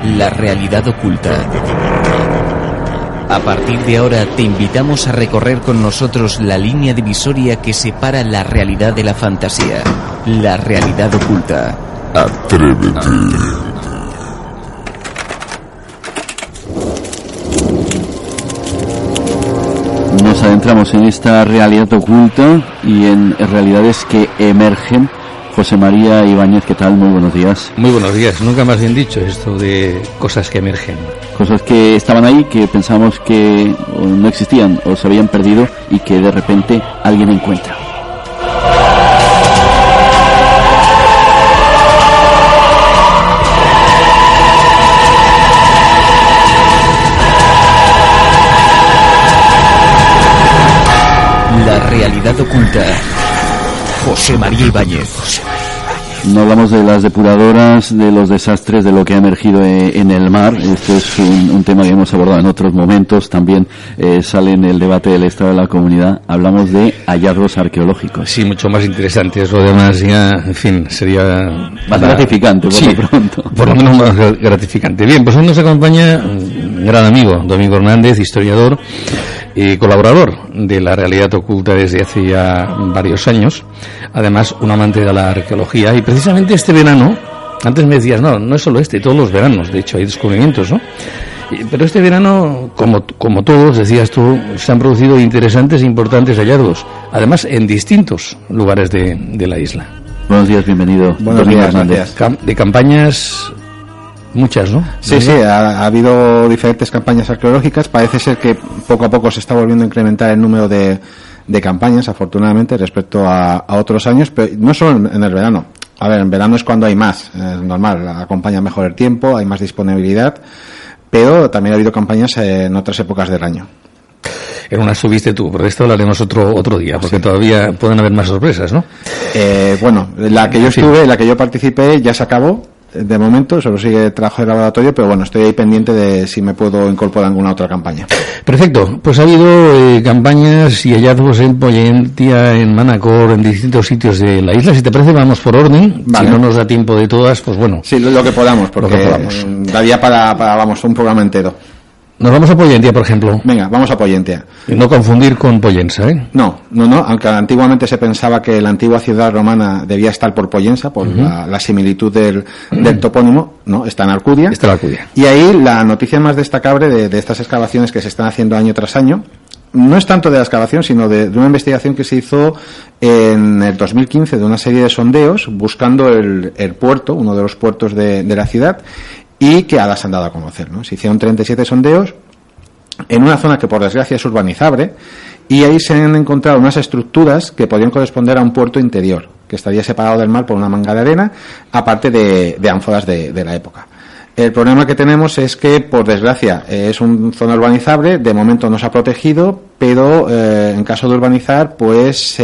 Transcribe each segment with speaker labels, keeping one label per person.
Speaker 1: la realidad oculta. A partir de ahora te invitamos a recorrer con nosotros la línea divisoria que separa la realidad de la fantasía, la realidad oculta.
Speaker 2: Atrévete.
Speaker 3: Nos adentramos en esta realidad oculta y en realidades que emergen. José María Ibáñez, ¿qué tal? Muy buenos días.
Speaker 4: Muy buenos días. Nunca más bien dicho esto de cosas que emergen.
Speaker 3: Cosas que estaban ahí, que pensamos que no existían o se habían perdido y que de repente alguien encuentra.
Speaker 1: La realidad oculta. José María Ibáñez.
Speaker 3: No hablamos de las depuradoras, de los desastres, de lo que ha emergido en el mar. Este es un tema que hemos abordado en otros momentos. También sale en el debate del estado de la comunidad. Hablamos de hallazgos arqueológicos.
Speaker 4: Sí, mucho más interesante. Eso además ya, en fin, sería...
Speaker 3: Más gratificante, por lo pronto.
Speaker 4: Por lo menos más gratificante. Bien, pues hoy nos acompaña un gran amigo, Domingo Hernández, historiador y colaborador de la realidad oculta desde hace ya varios años. Además, un amante de la arqueología. Y precisamente este verano, antes me decías, no es solo todos los veranos, de hecho hay descubrimientos, ¿no? Pero este verano, como todos, decías tú, se han producido interesantes e importantes hallazgos, además en distintos lugares de la isla.
Speaker 3: Buenos días, bienvenido.
Speaker 5: Buenos días, gracias.
Speaker 4: De campañas, muchas, ¿no?
Speaker 5: Sí, ha habido diferentes campañas arqueológicas. Parece ser que poco a poco se está volviendo a incrementar el número de campañas, afortunadamente, respecto a otros años, pero no solo en el verano. A ver, en verano es cuando hay más, es normal, acompaña mejor el tiempo, hay más disponibilidad, pero también ha habido campañas en otras épocas del año.
Speaker 4: En una subiste tú, pero de esto hablaremos otro día, porque todavía pueden haber más sorpresas, ¿no?
Speaker 5: Bueno, la que yo estuve, la que yo participé, ya se acabó. De momento, solo sigue trabajo de laboratorio, pero bueno, estoy ahí pendiente de si me puedo incorporar a alguna otra campaña.
Speaker 4: Perfecto, pues ha habido campañas y hallazgos en Pollentia, en Manacor, en distintos sitios de la isla. Si te parece, vamos por orden. Vale. Si no nos da tiempo de todas, pues bueno.
Speaker 5: Sí, lo que podamos, porque daría para un programa entero.
Speaker 4: Nos vamos a Pollentia, por ejemplo.
Speaker 5: Venga, vamos a Pollentia.
Speaker 4: Y no confundir con Pollensa, ¿eh?
Speaker 5: No, aunque antiguamente se pensaba que la antigua ciudad romana debía estar por Pollensa, por la similitud del topónimo, no, está en Alcudia.
Speaker 4: Está en Alcudia.
Speaker 5: Y ahí la noticia más destacable de estas excavaciones que se están haciendo año tras año, no es tanto de la excavación, sino de una investigación que se hizo en el 2015 de una serie de sondeos buscando el puerto, uno de los puertos de la ciudad, y que ahora se han dado a conocer, ¿no? Se hicieron 37 sondeos en una zona que por desgracia es urbanizable, y ahí se han encontrado unas estructuras que podrían corresponder a un puerto interior, que estaría separado del mar por una manga de arena, aparte de ánforas de la época. El problema que tenemos es que, por desgracia, es una zona urbanizable, de momento no se ha protegido, pero en caso de urbanizar, pues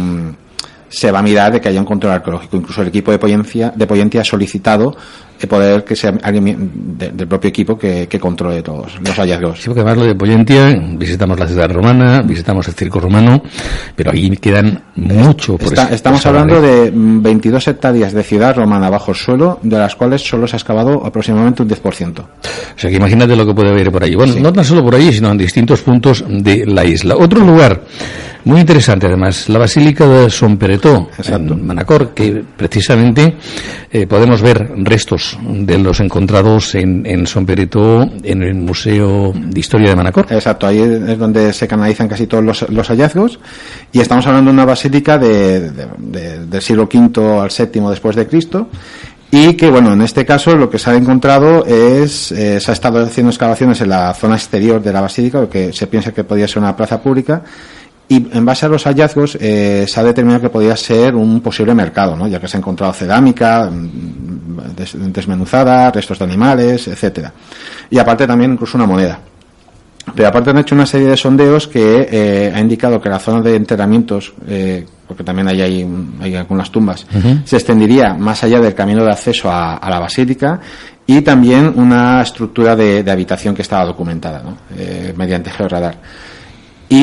Speaker 5: se va a mirar de que haya un control arqueológico. Incluso el equipo de Pollentia ha solicitado poder que sea alguien del propio equipo que controle todos los hallazgos.
Speaker 4: Sí, porque además lo de Pollentia, visitamos la ciudad romana, visitamos el circo romano, pero ahí quedan mucho por
Speaker 5: Estamos hablando de 22 hectáreas de ciudad romana bajo el suelo, de las cuales solo se ha excavado aproximadamente un 10%.
Speaker 4: O sea que imagínate lo que puede haber por allí. Bueno, sí. No tan solo por allí, sino en distintos puntos de la isla. Otro lugar muy interesante, además, la Basílica de Son Peretó, en Manacor, que precisamente podemos ver restos de los encontrados en Son Peretó, en el Museo de Historia de Manacor.
Speaker 5: Exacto, ahí es donde se canalizan casi todos los hallazgos, y estamos hablando de una basílica del siglo V al VII después de Cristo, y que, bueno, en este caso lo que se ha encontrado es, se ha estado haciendo excavaciones en la zona exterior de la basílica, lo que se piensa que podía ser una plaza pública, y en base a los hallazgos se ha determinado que podía ser un posible mercado, ¿no? Ya que se ha encontrado cerámica desmenuzada, restos de animales, etcétera, y aparte también incluso una moneda. Pero aparte han hecho una serie de sondeos que ha indicado que la zona de enterramientos, porque también hay algunas tumbas, se extendería más allá del camino de acceso a la basílica, y también una estructura de habitación que estaba documentada, ¿no? Mediante georradar. Y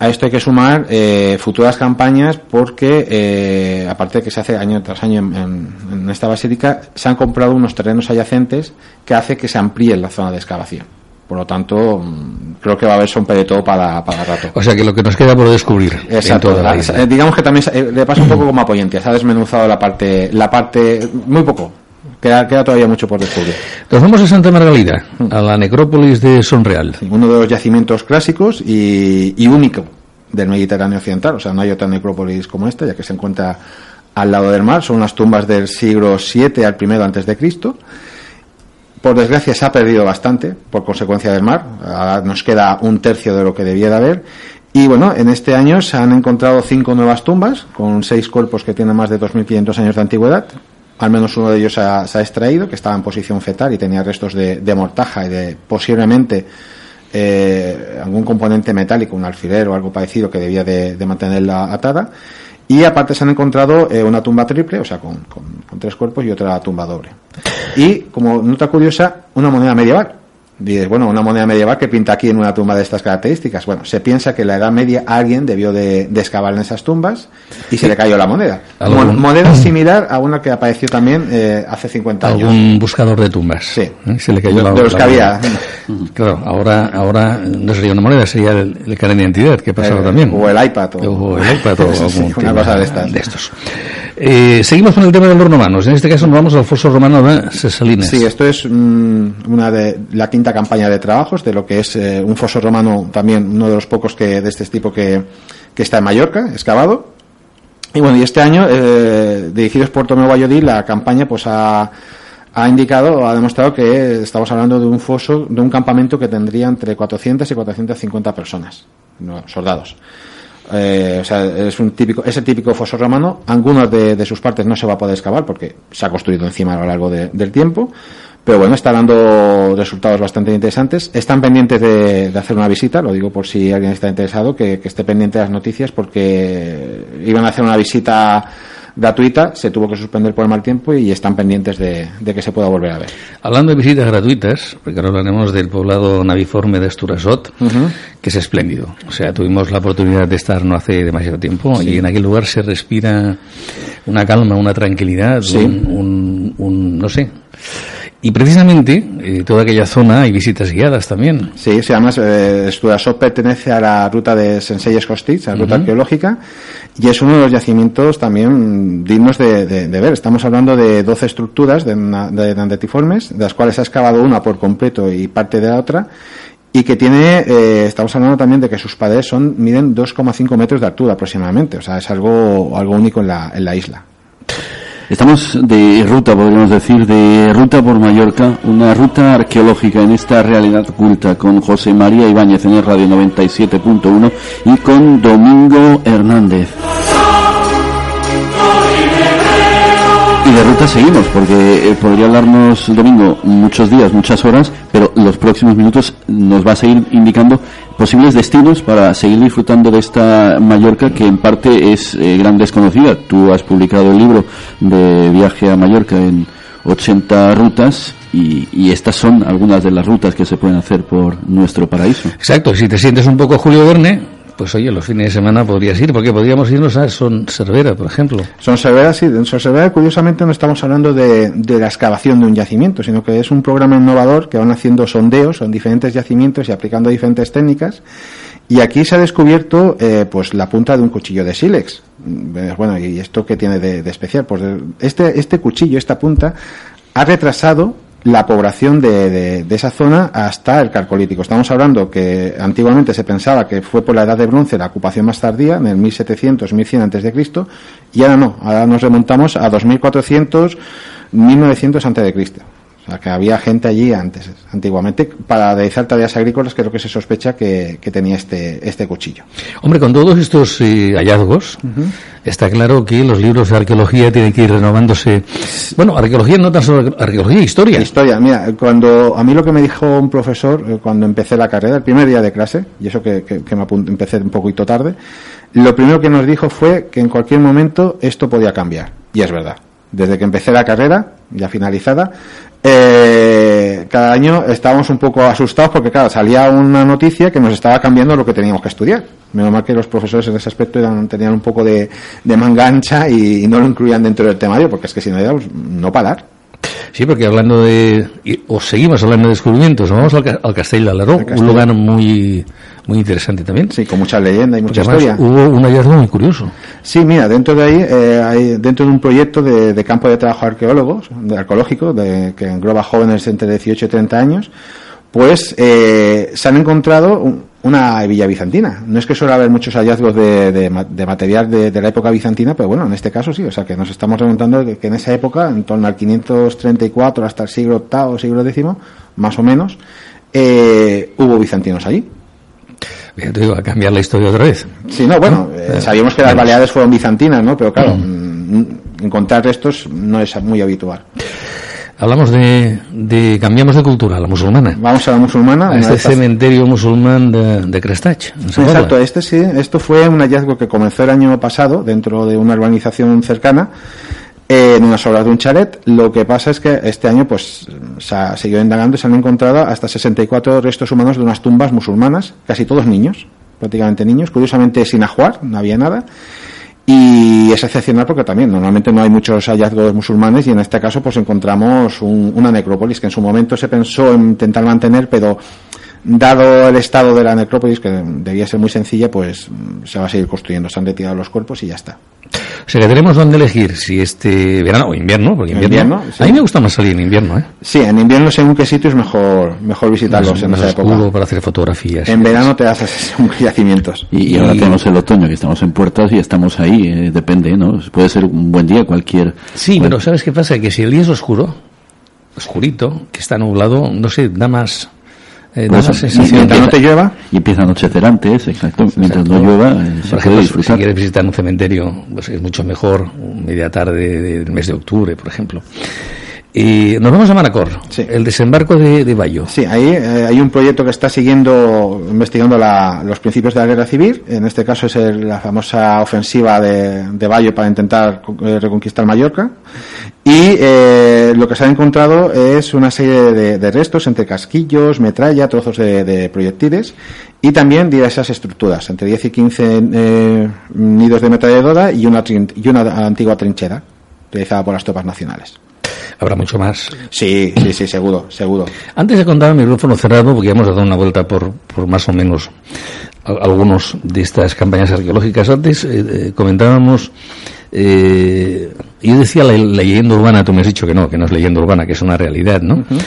Speaker 5: A esto hay que sumar futuras campañas porque, aparte de que se hace año tras año en esta basílica, se han comprado unos terrenos adyacentes que hace que se amplíe la zona de excavación. Por lo tanto, creo que va a haber sopa de todo para rato.
Speaker 4: O sea que lo que nos queda por descubrir.
Speaker 5: Exacto. Digamos que también le pasa un poco como a Poyentia. Se ha desmenuzado la parte muy poco. Queda todavía mucho por descubrir.
Speaker 4: Nos vamos a Santa Margalida, a la necrópolis de Sonreal.
Speaker 5: Sí, uno de los yacimientos clásicos y único del Mediterráneo occidental. O sea, no hay otra necrópolis como esta, ya que se encuentra al lado del mar. Son unas tumbas del siglo VII al I antes de Cristo. Por desgracia se ha perdido bastante por consecuencia del mar. Ahora nos queda un tercio de lo que debía de haber. Y bueno, en este año se han encontrado 5 nuevas tumbas con 6 cuerpos que tienen más de 2.500 años de antigüedad. Al menos uno de ellos se ha extraído, que estaba en posición fetal y tenía restos de mortaja y de posiblemente algún componente metálico, un alfiler o algo parecido que debía de mantenerla atada. Y aparte se han encontrado una tumba triple, o sea, con 3 cuerpos y otra tumba doble. Y, como nota curiosa, una moneda medieval. Dices, bueno, una moneda medieval que pinta aquí en una tumba de estas características. Bueno, se piensa que en la Edad Media alguien debió de excavar en esas tumbas y se le cayó la moneda. Moneda similar a una que apareció también hace 50 años.
Speaker 4: Algún buscador de tumbas.
Speaker 5: Sí.
Speaker 4: Se le cayó
Speaker 5: de los que había.
Speaker 4: Claro, ahora no sería una moneda, sería el carnet de identidad, que pasaba también.
Speaker 5: O el iPad.
Speaker 4: O el iPad o algún
Speaker 5: una cosa de
Speaker 4: estos. Seguimos con el tema de los romanos. En este caso nos vamos al foso romano de Sessalines.
Speaker 5: Sí, esto es una de la quinta campaña de trabajos de lo que es un foso romano, también uno de los pocos de este tipo que está en Mallorca, excavado. Y bueno, y este año, dirigidos por Tomeu Bayodí, la campaña pues ha demostrado que estamos hablando de un foso, de un campamento que tendría entre 400 y 450 personas, soldados. O sea, es el típico foso romano. Algunas de sus partes no se va a poder excavar porque se ha construido encima a lo largo del tiempo, pero bueno, está dando resultados bastante interesantes. Están pendientes de hacer una visita, lo digo por si alguien está interesado, que esté pendiente de las noticias, porque iban a hacer una visita gratuita, se tuvo que suspender por el mal tiempo y están pendientes de que se pueda volver a ver.
Speaker 4: Hablando de visitas gratuitas, porque ahora hablaremos del poblado naviforme de Esturasot, que es espléndido. O sea, tuvimos la oportunidad de estar no hace demasiado tiempo, sí. Y en aquel lugar se respira una calma, una tranquilidad, sí. No sé. Y precisamente toda aquella zona hay visitas guiadas también.
Speaker 5: Sí, además Esturasot pertenece a la ruta de Senselles-Costitx, a la ruta arqueológica, y es uno de los yacimientos también dignos de ver. Estamos hablando de 12 estructuras de nandetiformes, de las cuales se ha excavado una por completo y parte de la otra, y que tiene, estamos hablando también de que sus paredes miden 2,5 metros de altura aproximadamente. O sea, es algo único en la isla.
Speaker 3: Estamos de ruta, podríamos decir, de ruta por Mallorca, una ruta arqueológica en esta realidad oculta, con José María Ibáñez en el Radio 97.1 y con Domingo Hernández. Y de ruta seguimos, porque podría hablarnos, Domingo, muchos días, muchas horas, pero los próximos minutos nos va a seguir indicando posibles destinos para seguir disfrutando de esta Mallorca, que en parte es gran desconocida. Tú has publicado el libro de Viaje a Mallorca en 80 rutas, y estas son algunas de las rutas que se pueden hacer por nuestro paraíso.
Speaker 4: Exacto, si te sientes un poco Julio Verne, pues oye, los fines de semana podrías ir, porque podríamos irnos a Son Servera, por ejemplo.
Speaker 5: Son Servera, sí. En Son Servera, curiosamente, no estamos hablando de la excavación de un yacimiento, sino que es un programa innovador que van haciendo sondeos en diferentes yacimientos y aplicando diferentes técnicas. Y aquí se ha descubierto pues la punta de un cuchillo de sílex. Bueno, ¿y esto qué tiene de especial? Pues este cuchillo, esta punta, ha retrasado la población de esa zona hasta el Calcolítico. Estamos hablando que antiguamente se pensaba que fue por la Edad de Bronce, la ocupación más tardía, en el 1700, 1100 antes de Cristo, y ahora no, ahora nos remontamos a 2400, 1900 antes de Cristo. O sea, que había gente allí antiguamente, para realizar tareas agrícolas, que es lo que se sospecha que tenía este cuchillo.
Speaker 4: Hombre, con todos estos hallazgos, está claro que los libros de arqueología tienen que ir renovándose. Bueno, arqueología no tan solo arqueología, historia.
Speaker 5: Historia, mira, a mí lo que me dijo un profesor cuando empecé la carrera, el primer día de clase, y eso que empecé un poquito tarde, lo primero que nos dijo fue que en cualquier momento esto podía cambiar. Y es verdad. Desde que empecé la carrera, ya finalizada, cada año estábamos un poco asustados porque, claro, salía una noticia que nos estaba cambiando lo que teníamos que estudiar. Menos mal que los profesores en ese aspecto tenían un poco de manga ancha y no lo incluían dentro del temario, porque es que si no era no parar.
Speaker 4: Sí, porque hablando seguimos hablando de descubrimientos, vamos al Castell de Alaró, un lugar muy interesante también.
Speaker 5: Sí, con mucha leyenda y mucha
Speaker 4: historia. Hubo un hallazgo muy curioso.
Speaker 5: Sí, mira, dentro de ahí, hay dentro de un proyecto de campo de trabajo arqueológico, que engloba jóvenes entre 18 y 30 años, pues se han encontrado una villa bizantina. No es que suele haber muchos hallazgos de material de la época bizantina, pero bueno, en este caso sí. O sea, que nos estamos remontando que en esa época, en torno al 534 hasta el siglo VIII o siglo X, más o menos, hubo bizantinos allí.
Speaker 4: Te digo, a cambiar la historia otra vez.
Speaker 5: Sí, no, bueno, sabíamos que las Baleares fueron bizantinas, ¿no? Pero claro, encontrar restos no es muy habitual.
Speaker 4: Hablamos cambiamos de cultura, la musulmana.
Speaker 5: Vamos a la musulmana.
Speaker 4: A este cementerio musulmán de Crestach.
Speaker 5: Exacto, esto fue un hallazgo que comenzó el año pasado dentro de una urbanización cercana, en unas obras de un chalet. Lo que pasa es que este año pues se ha seguido indagando y se han encontrado hasta 64 restos humanos de unas tumbas musulmanas, casi todos niños, prácticamente niños, curiosamente sin ajuar, no había nada. Y es excepcional porque también normalmente no hay muchos hallazgos musulmanes, y en este caso pues encontramos una necrópolis que en su momento se pensó en intentar mantener, pero dado el estado de la necrópolis, que debía ser muy sencilla, pues se va a seguir construyendo. Se han retirado los cuerpos y ya está.
Speaker 4: O sea que tenemos dónde elegir, si este verano o invierno, porque invierno sí. A mí me gusta más salir en invierno, ¿eh?
Speaker 5: Sí, en invierno según qué sitio es mejor visitarlos en esa época.
Speaker 4: Para hacer fotografías.
Speaker 5: En verano te das yacimientos.
Speaker 3: Y ahora tenemos el otoño, que estamos en puertas y estamos ahí, depende, ¿no? Puede ser un buen día cualquier.
Speaker 4: Sí, pero ¿sabes qué pasa? Que si el día es oscurito, que está nublado, no sé, da más
Speaker 5: mientras no te llueva,
Speaker 3: y empieza a anochecer antes, exacto. Mientras no llueva,
Speaker 4: por ejemplo, si quieres visitar un cementerio, pues es mucho mejor media tarde del mes de octubre, por ejemplo. Y nos vamos a Manacor, sí. El desembarco de Bayo.
Speaker 5: Sí, ahí hay un proyecto que está investigando los principios de la guerra civil. En este caso es la famosa ofensiva de Bayo para intentar reconquistar Mallorca. Y lo que se ha encontrado es una serie de restos entre casquillos, metralla, trozos de proyectiles, y también diversas estructuras, entre 10 y 15 nidos de metralladora y una antigua trinchera utilizada por las tropas nacionales.
Speaker 4: Habrá mucho más.
Speaker 5: Sí, seguro.
Speaker 4: Antes de contar el micrófono cerrado, porque hemos dado una vuelta por más o menos algunos de estas campañas arqueológicas. Antes comentábamos, yo decía la leyenda urbana, tú me has dicho que no es leyenda urbana, que es una realidad, ¿no? Uh-huh.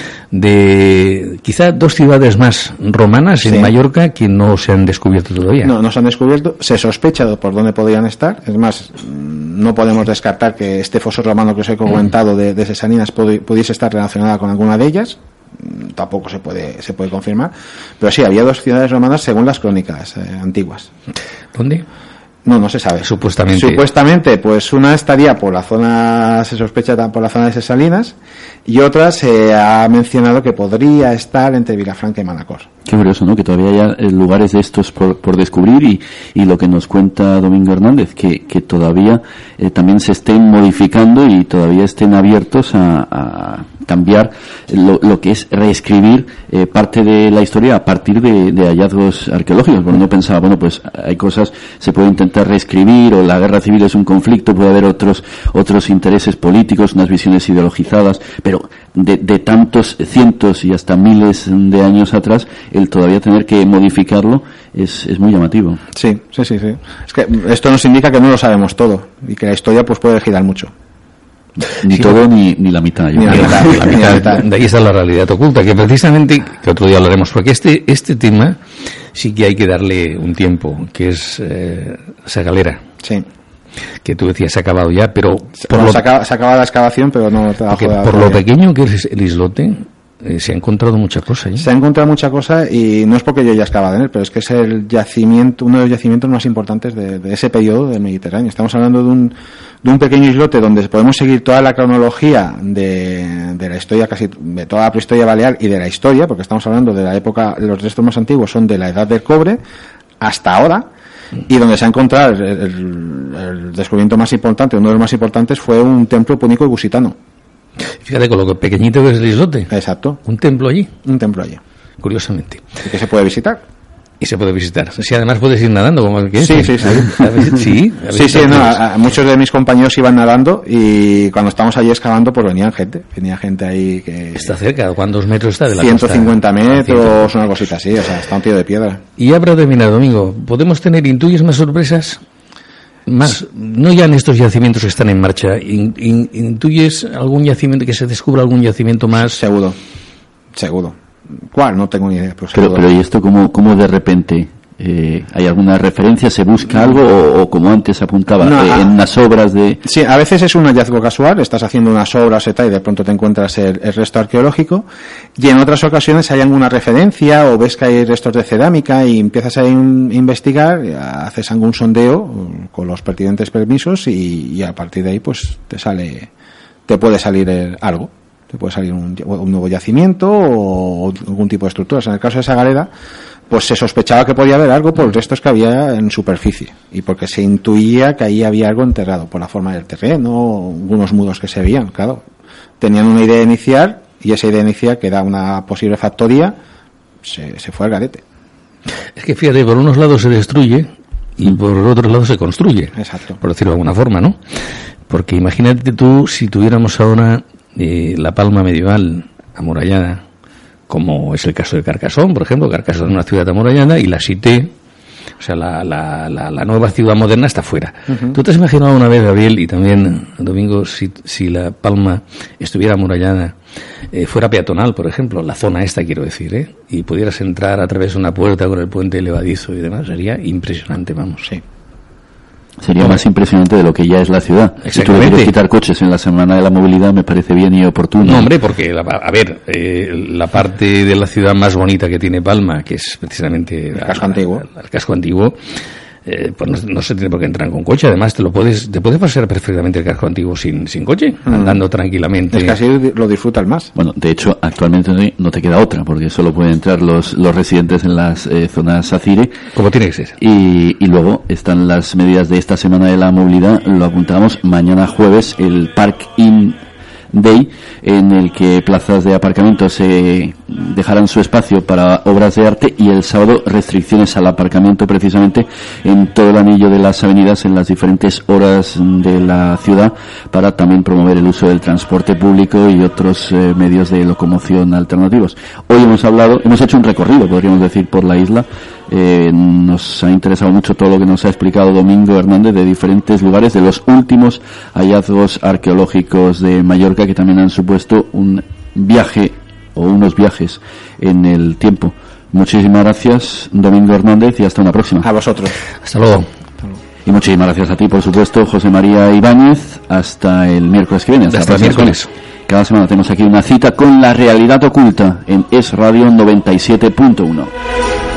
Speaker 4: De quizá 2 ciudades más romanas en Mallorca que no se han descubierto todavía.
Speaker 5: No se han descubierto, se sospecha por dónde podrían estar. Es más, no podemos descartar que este foso romano que os he comentado de Sesaninas pudiese estar relacionada con alguna de ellas. Tampoco se puede confirmar, pero sí, había 2 ciudades romanas según las crónicas antiguas.
Speaker 4: ¿Dónde?
Speaker 5: No se sabe.
Speaker 4: Supuestamente,
Speaker 5: pues una estaría por la zona, se sospecha por la zona de Sesalinas, y otra se ha mencionado que podría estar entre Vilafranca y Manacor.
Speaker 3: Qué curioso, ¿no? Que todavía hay lugares de estos por descubrir, y lo que nos cuenta Domingo Hernández, que todavía también se estén modificando y todavía estén abiertos a cambiar lo que es reescribir parte de la historia a partir de hallazgos arqueológicos. Porque uno pensaba, bueno, pues hay cosas, se puede intentar reescribir, o la guerra civil es un conflicto, puede haber otros intereses políticos, unas visiones ideologizadas, pero de tantos cientos y hasta miles de años atrás, el todavía tener que modificarlo es muy llamativo.
Speaker 5: Sí. Es que esto nos indica que no lo sabemos todo y que la historia pues puede girar mucho.
Speaker 3: Ni todo ni la mitad.
Speaker 4: Ni la mitad. De ahí está la realidad oculta, que precisamente, que otro día hablaremos, porque este tema sí que hay que darle un tiempo, que es esa galera.
Speaker 5: Sí.
Speaker 4: Que tú decías se ha acabado ya, pero
Speaker 5: se acaba la excavación, pero no trabajo.
Speaker 4: Por lo pequeño que es el islote, se ha encontrado mucha cosa.
Speaker 5: Se ha encontrado mucha cosa, y no es porque yo ya excavado en él, pero es que es uno de los yacimientos más importantes de ese periodo del Mediterráneo. Estamos hablando de un pequeño islote donde podemos seguir toda la cronología de la historia, casi de toda la prehistoria balear y de la historia, porque estamos hablando de la época, los restos más antiguos son de la edad del cobre hasta ahora, y donde se ha encontrado el descubrimiento más importante, uno de los más importantes, fue un templo púnico y gusitano.
Speaker 4: Fíjate con lo pequeñito que es el islote.
Speaker 5: Exacto.
Speaker 4: Un templo allí.
Speaker 5: Un templo allí.
Speaker 4: Curiosamente.
Speaker 5: ¿Y que se puede visitar?
Speaker 4: Y se puede visitar. Sí, además puedes ir nadando, como el que es.
Speaker 5: Sí.
Speaker 4: Sí,
Speaker 5: muchos de mis compañeros iban nadando y cuando estábamos allí excavando, pues venía gente ahí que...
Speaker 4: Está cerca, ¿cuántos metros está de la
Speaker 5: 150
Speaker 4: costa?
Speaker 5: metros, una cosita así, o sea, está un tío de piedra.
Speaker 4: Y ya para terminar, Domingo, ¿intuyes más sorpresas? Más, no ya en estos yacimientos que están en marcha, ¿intuyes algún yacimiento, que se descubra algún yacimiento más?
Speaker 5: Seguro. ¿Cuál? No tengo ni idea.
Speaker 3: Pero ¿y esto cómo de repente? ¿Hay alguna referencia? ¿Se busca algo? ¿O como antes apuntaba, en unas obras de...?
Speaker 5: Sí, a veces es un hallazgo casual, estás haciendo unas obras y de pronto te encuentras el resto arqueológico, y en otras ocasiones hay alguna referencia o ves que hay restos de cerámica y empiezas a investigar, haces algún sondeo con los pertinentes permisos y a partir de ahí pues te puede salir algo. Te puede salir un nuevo yacimiento o algún tipo de estructuras. En el caso de Sagareda, pues se sospechaba que podía haber algo por los restos que había en superficie y porque se intuía que ahí había algo enterrado por la forma del terreno, algunos muros que se veían, claro. Tenían una idea inicial y esa idea inicial, que era una posible factoría, se fue al garete.
Speaker 4: Es que fíjate, por unos lados se destruye y por otros lados se construye.
Speaker 5: Exacto.
Speaker 4: Por decirlo de alguna forma, ¿no? Porque imagínate tú si tuviéramos ahora la Palma medieval amurallada, como es el caso de Carcassonne, por ejemplo. Carcassonne es una ciudad amurallada y la Cité, o sea, la nueva ciudad moderna, está fuera. Uh-huh. ¿Tú te has imaginado una vez, Gabriel, y también, Domingo, si la Palma estuviera amurallada, fuera peatonal, por ejemplo, la zona esta, quiero decir, y pudieras entrar a través de una puerta con el puente elevadizo y demás? Sería impresionante, vamos.
Speaker 5: Sí.
Speaker 3: Sería más impresionante de lo que ya es la ciudad. Si tú le quieres quitar coches en la Semana de la Movilidad, me parece bien y oportuno.
Speaker 4: No, hombre, porque, la parte de la ciudad más bonita que tiene Palma, que es precisamente
Speaker 5: el casco antiguo,
Speaker 4: pues no se tiene por qué entrar con coche. Además, te puedes pasear perfectamente el casco antiguo sin coche, andando tranquilamente.
Speaker 5: Es que así lo disfrutas más.
Speaker 3: Bueno, de hecho, actualmente no te queda otra, porque solo pueden entrar los residentes en las zonas SACIRE.
Speaker 4: Como tiene que ser.
Speaker 3: Y luego están las medidas de esta Semana de la Movilidad. Lo apuntamos mañana jueves, el Park-in Day, en el que plazas de aparcamiento se dejarán su espacio para obras de arte, y el sábado restricciones al aparcamiento precisamente en todo el anillo de las avenidas en las diferentes horas de la ciudad, para también promover el uso del transporte público y otros medios de locomoción alternativos. Hoy hemos hecho un recorrido, podríamos decir, por la isla. Nos ha interesado mucho todo lo que nos ha explicado Domingo Hernández de diferentes lugares, de los últimos hallazgos arqueológicos de Mallorca, que también han supuesto un viaje o unos viajes en el tiempo. Muchísimas gracias, Domingo Hernández, y hasta una próxima.
Speaker 5: A vosotros.
Speaker 4: Hasta luego.
Speaker 3: Y muchísimas gracias a ti, por supuesto, José María Ibáñez. Hasta el miércoles que viene.
Speaker 4: Hasta el miércoles.
Speaker 3: Cada semana tenemos aquí una cita con la realidad oculta en Es Radio 97.1.